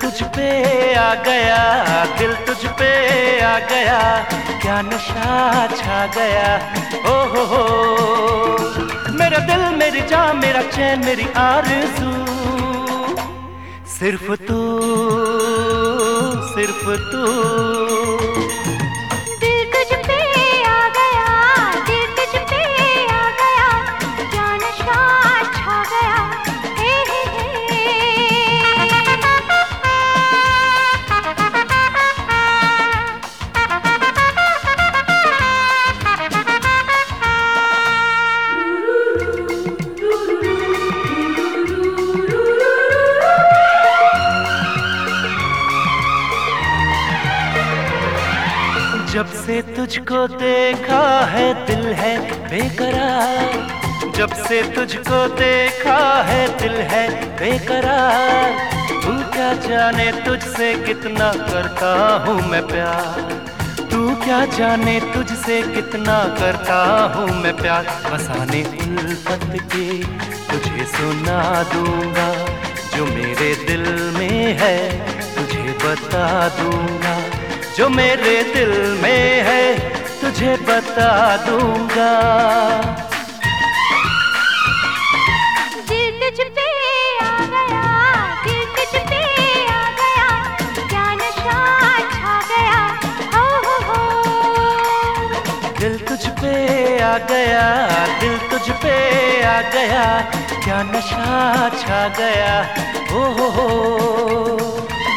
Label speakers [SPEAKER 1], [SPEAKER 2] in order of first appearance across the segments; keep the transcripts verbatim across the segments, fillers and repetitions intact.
[SPEAKER 1] तुझ पे आ गया, दिल तुझ पे आ गया, क्या नशा छा गया। ओ हो हो मेरा दिल, मेरी जान, मेरा चैन, मेरी आरज़ू, सिर्फ तू, सिर्फ तू। जब से तुझको देखा है दिल है बेकरार, जब से तुझको देखा है दिल है बेकरार। तू क्या जाने तुझसे कितना करता हूँ मैं प्यार, तू क्या जाने तुझसे कितना करता हूँ मैं प्यार। बसाने उल्फत के तुझे सुना दूंगा, जो मेरे दिल में है तुझे बता दूंगा, जो मेरे दिल में है तुझे बता दूंगा।
[SPEAKER 2] दिल तुझ पे आ गया, दिल तुझ पे आ गया, क्या नशा छा गया। हो हो हो
[SPEAKER 1] दिल तुझ पे आ गया, दिल तुझ पे आ गया, क्या नशा छा गया। हो हो हो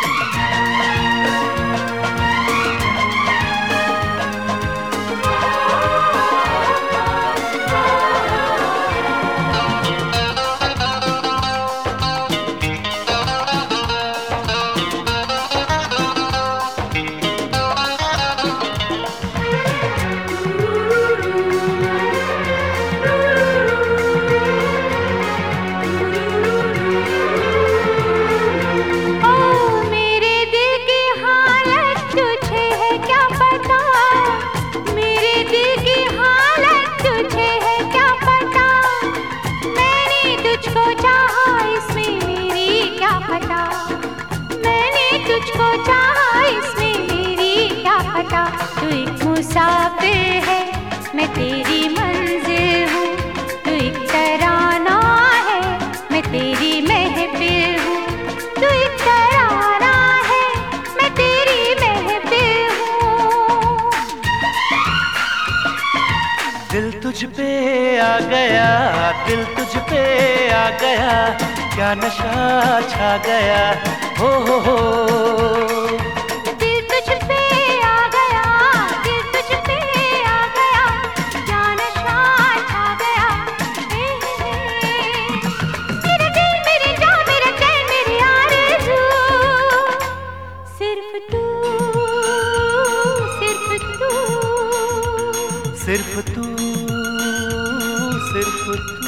[SPEAKER 2] तू एक मुसाफिर है, मैं तेरी मंजिल हूँ, तू एक तराना है, मैं तेरी महफिल हूँ, तू एक तराना है, मैं तेरी महफिल हूँ।
[SPEAKER 1] दिल तुझ पे आ गया, दिल तुझ पे आ गया, क्या नशा छा गया। हो हो हो सिर्फ तू, सिर्फ तू।